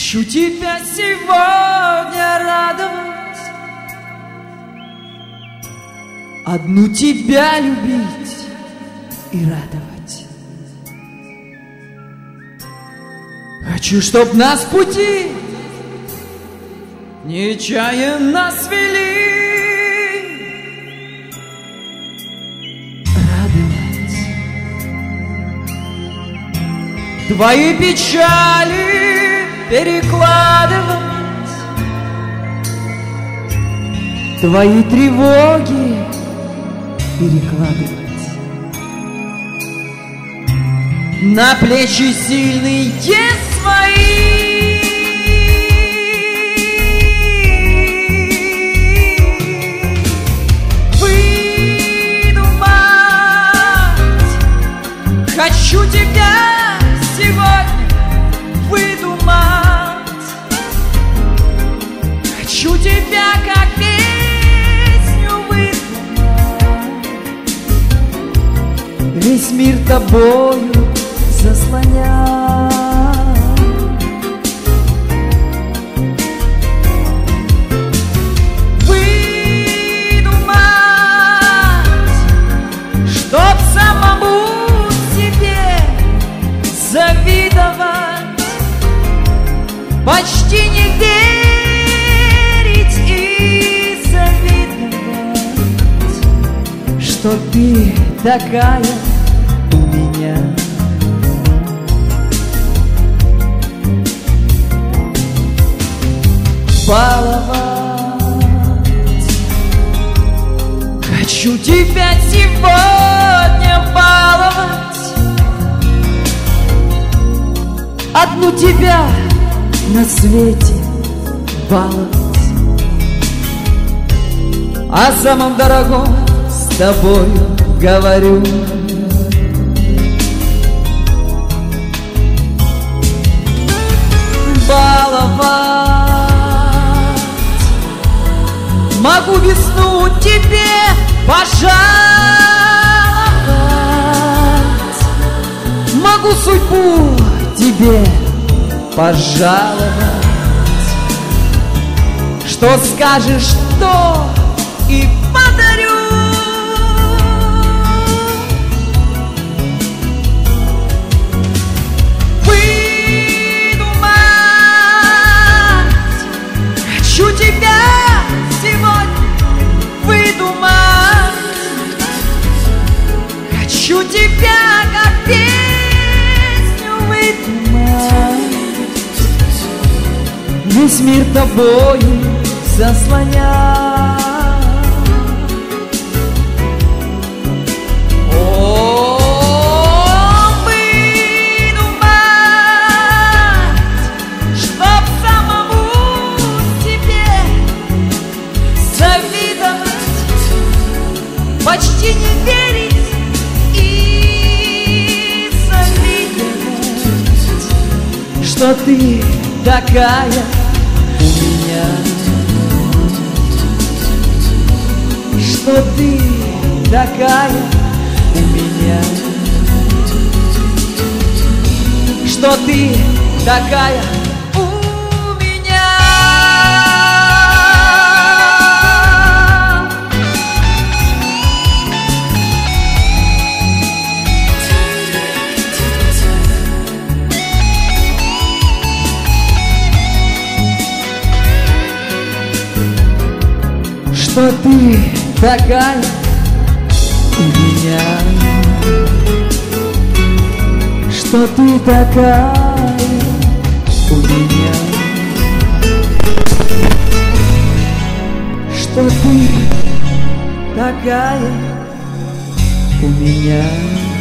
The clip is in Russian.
Хочу тебя сегодня радовать, одну тебя любить и радовать. Хочу, чтоб нас пути нечаянно свели, радовать. Твои печали перекладывать, твои тревоги перекладывать на плечи сильные свои. Выдумать хочу тебя сегодня, выдумать хочу тебя как песню выдумать, весь мир тобою заслонять. Выдумать, чтоб самому себе завидовать, почти не верить и завидовать, что ты такая у меня. Баловать хочу тебя сегодня баловать, одну тебя на свете баловать, о самом дорогом с тобою говорю. Баловать могу весну тебе пожаловать, могу судьбу тебе пожаловать, что скажешь, то и подарю. Хочу тебя сегодня выдумать, хочу тебя как песню выдумать, весь мир тобою заслонять. Почти не верить и завидовать, что ты такая у меня, что ты такая у меня, что ты такая. Что ты такая у меня, что ты такая у меня, что ты такая у меня.